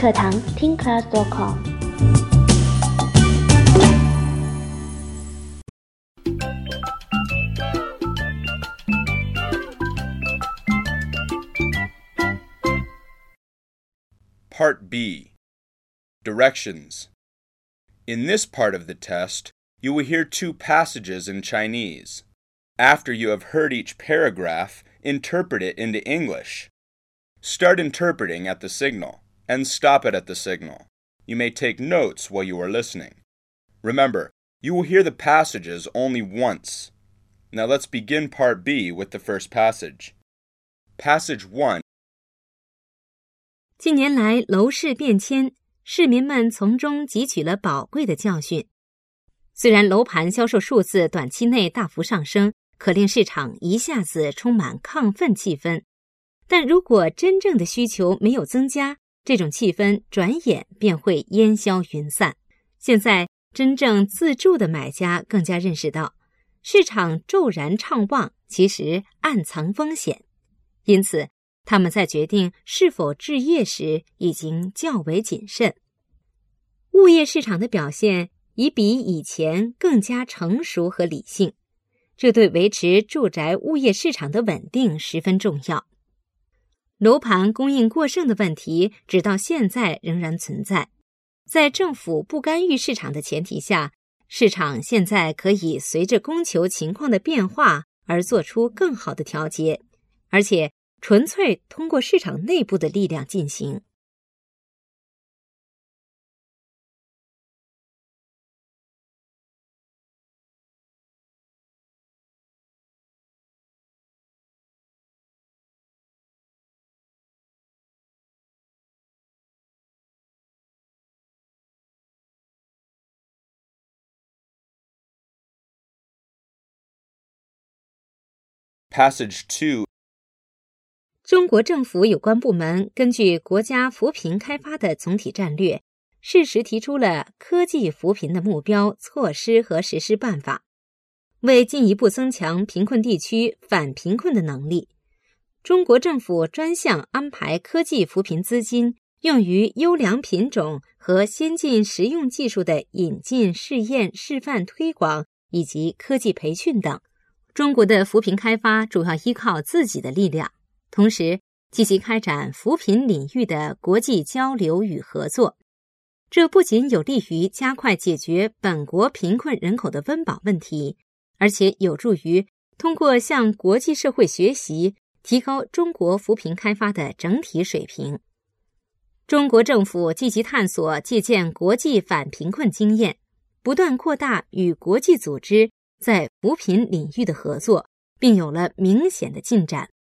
课堂听 class.com。 Part B. Directions. In this part of the test, you will hear two passages in Chinese. After you have heard each paragraph, interpret it into English. Start interpreting at the signal, and stop it at the signal. You may take notes while you are listening. Remember, you will hear the passages only once. Now let's begin Part B with the first passage. Passage 1. 近年来楼市变迁，市民们从中汲取了宝贵的教训。虽然楼盘销售数字短期内大幅上升，可令市场一下子充满亢奋气氛，但如果真正的需求没有增加，这种气氛转眼便会烟消云散。现在真正自住的买家更加认识到，市场骤然畅旺其实暗藏风险，因此他们在决定是否置业时已经较为谨慎。物业市场的表现已比以前更加成熟和理性，这对维持住宅物业市场的稳定十分重要。楼盘供应过剩的问题直到现在仍然存在，在政府不干预市场的前提下，市场现在可以随着供求情况的变化而做出更好的调节，而且纯粹通过市场内部的力量进行。 Passage 2. 中国政府有关部门根据国家扶贫开发的总体战略，适时提出了科技扶贫的目标、措施和实施办法。为进一步增强贫困地区反贫困的能力，中国政府专项安排科技扶贫资金用于优良品种和先进实用技术的引进、试验、示范推广以及科技培训等。中国的扶贫开发主要依靠自己的力量，同时积极开展扶贫领域的国际交流与合作。这不仅有利于加快解决本国贫困人口的温饱问题，而且有助于通过向国际社会学习，提高中国扶贫开发的整体水平。中国政府积极探索借鉴国际反贫困经验，不断扩大与国际组织在扶贫领域的合作，并有了明显的进展。